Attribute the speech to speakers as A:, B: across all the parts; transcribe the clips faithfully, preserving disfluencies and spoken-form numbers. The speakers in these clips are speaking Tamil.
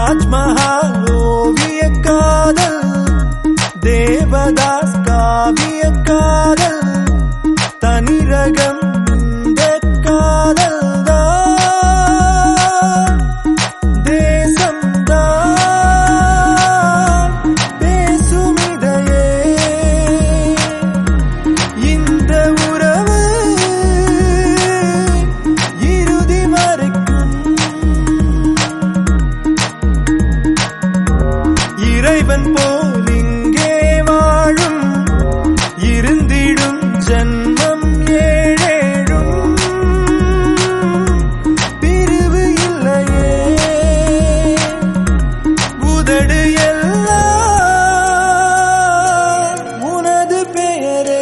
A: தாஜ்மஹால் ஓவிய காதல், தேவதாஸ் காவிய காதல், தனிரகம் இந்த காதல் தான், தேசம்தான் பேசும் இதையே, இந்த உறவு இறுதி வரைக்கும். இறைவன் போல் இங்கே வாழும் இருந்திடும் ஜன்மம் ஏழேழும், பிரிவு இல்லையே உதடு எல்லாம் உனது பெயரே.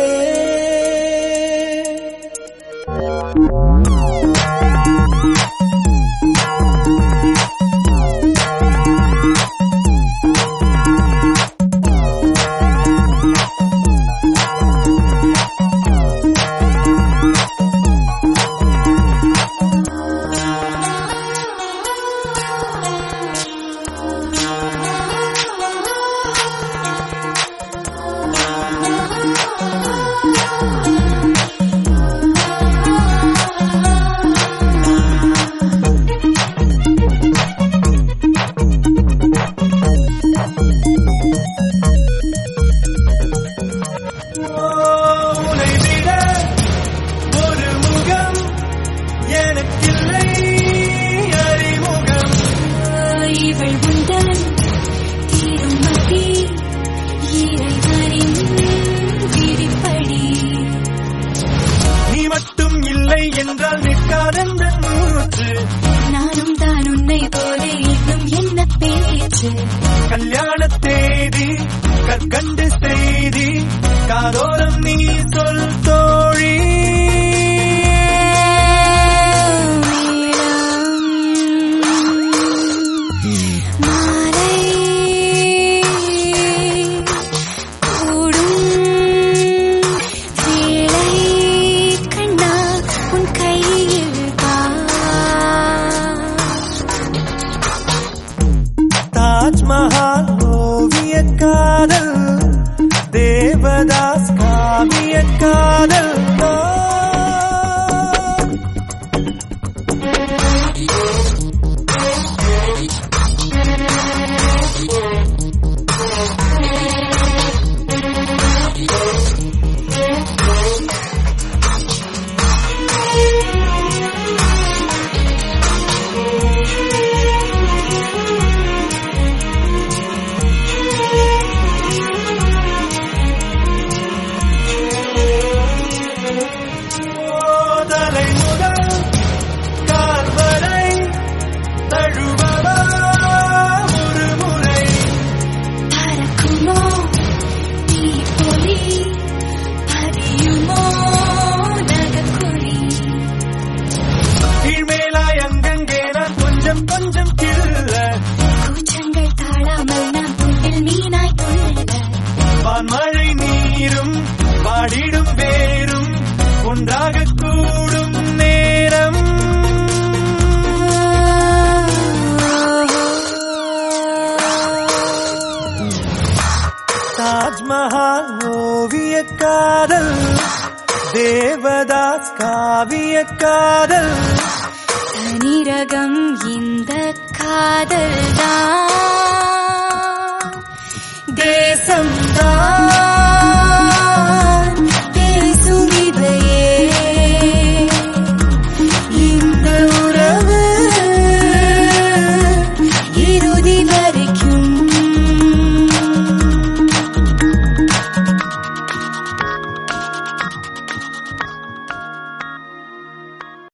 A: உன்னை விட ஒரு முகம் எனக்கில்லை அறிமுகம்.
B: இவள் உந்தன் திருமதி இறைவனின் விதிப்படி.
A: நீ மட்டும் இல்லை என்றால் நிற்காதென்ற மூச்சு,
B: நானும் தான் உன்னை போல இன்னும் என்ன பேச்சு.
A: கல்யாண தேதி கற்கண்டு செய்தி காதோரம் நீ சொல் தோழி.
B: மாலை கூடும் வேளை கண்ணா உன் கையில்
A: தாஜ்மஹால் ஓவிய காதல், தேவதாஸ் காவிய காதல் தான். தலை முதல் கால் வரை தழுவவா ஒரு முறை.
B: பறக்குமோ தீப்பொறி பதியுமோ நகக்குறி.
A: கீழ்மேலாய் அங்கங்கே நான் கொஞ்சம் கொஞ்சம் கிள்ள,
B: கூச்சங்கள் தாழாமல் நாம் துண்டில் மீனாய் துள்ள.
A: வான்மழை நீரும் பாடிடும் வேரும் ஒன்றாக கூடும் நேரம். தாஜ்மஹால் ஓவிய காதல், தேவதாஸ் காவிய காதல்,